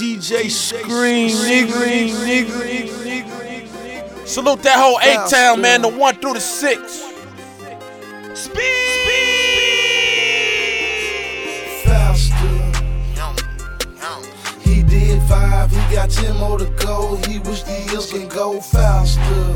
DJ Scream, nigga. Salute that whole A-Town, man, the 1 through the 6. Speed! Faster. He did 5, he got 10 more to go. He wish the hills can go faster.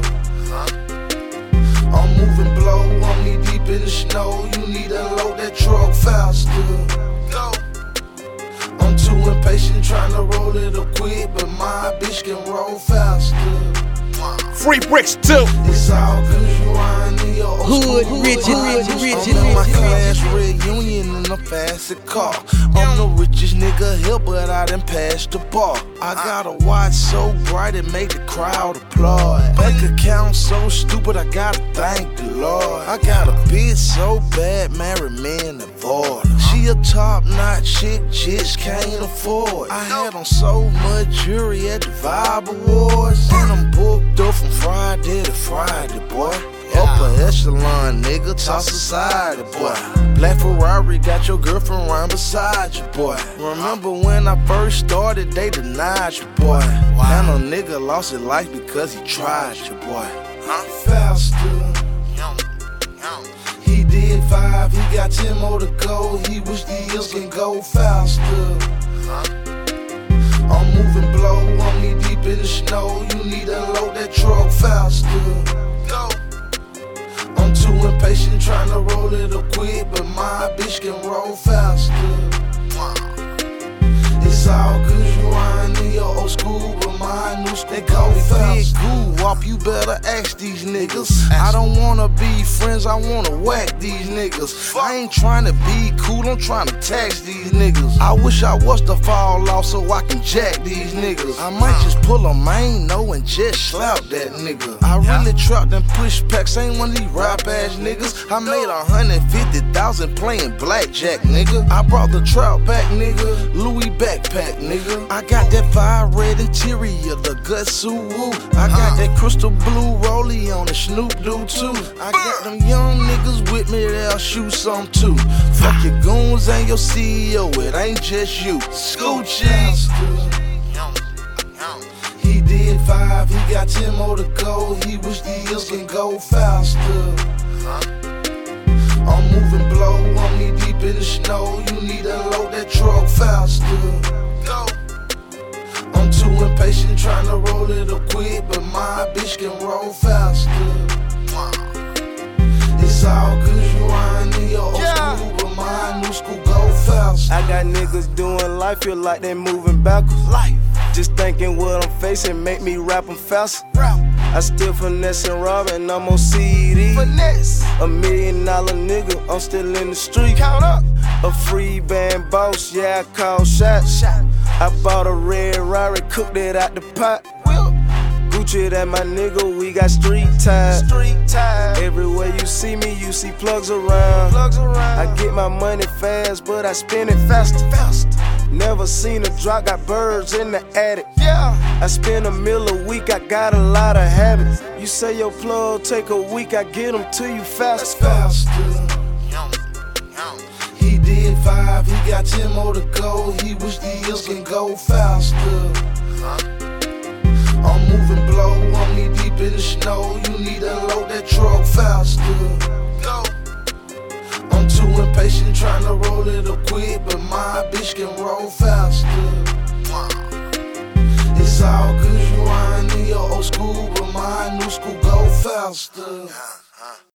I'm moving blow, I'm knee deep in the snow. You need to load that truck faster. Go. I'm too impatient trying to roll it up quick, but my bitch can roll faster. Free bricks too. It's all cause you ain't in your old Hood, school. rich. I'm in my class reunion in a fast car. I'm the richest nigga here, but I done passed the bar. I got a watch so bright it made the crowd applaud. Bank account so stupid, I gotta thank the Lord. I got a bitch so bad, married men avoid her. She a top-notch chick, just can't afford. I had on so much jewelry at the Vibe Awards, and I'm booked up from Friday to Friday, boy. Upper echelon, nigga, toss aside it, boy. Black Ferrari got your girlfriend right beside you, boy. Remember when I first started, they denied you, boy. And a nigga lost his life because he tried you, boy. Faster. He did 5, he got 10 more to go. He wish the hills can go faster. I'm moving blow, I'm knee deep in the snow. You need to load that truck faster. Go. I'm too impatient trying to roll it up quick, but my bitch can roll faster. It's all cause you ain't in your old school, but my new school. They call me Big Goo Wop, you better ask these niggas. I don't wanna be friends, I wanna whack these niggas. I ain't trying to be cool, I'm trying to tax these niggas. I wish I was to fall off so I can jack these niggas. I might just pull a main no and just slap that nigga. I really trapped and push packs, ain't one of these rap ass niggas. I made 150,000 playing blackjack, nigga. I brought the trap back, nigga. Louis backpack, nigga. I got that fire red interior, the Gutsu woo. I got that crystal blue rollie on the Snoop Doo too. I got them young niggas with me, they'll shoot some too. Fuck your goons and your CEO, it ain't just you. Scoochie. He did 5, he got 10 more to go. He wish the hills can go faster. I'm moving blow, I'm knee deep in the snow. You need to load that truck faster. Go. I'm too impatient trying to roll it up quick, but my bitch can roll faster. It's all cause you ain't in your old school, but my new school go faster. I got niggas doing life, feel like they moving backwards. Just thinking what I'm facing make me rap 'em faster. I still finesse and rob and I'm on CD. $1 million nigga, I'm still in the street. Count up. A free band boss, yeah, I call shots. I bought a red Rari, cooked it out the pot. Gucci, that my nigga, we got street ties. Everywhere you see me, you see plugs around. I get my money fast, but I spend it faster. Never seen a drop, got birds in the attic. I spend $1 million a week, I got a lot of habits. You say your plug take a week, I get them to you faster. He did 5, he got 10 more to go. He wish the hills can go faster. I'm moving blow, I'm knee deep in the snow. You need to load that truck faster. Go. I'm too impatient trying to roll it up quick, but my bitch can roll faster. It's all cause you ain't in your old school, but my new school go faster.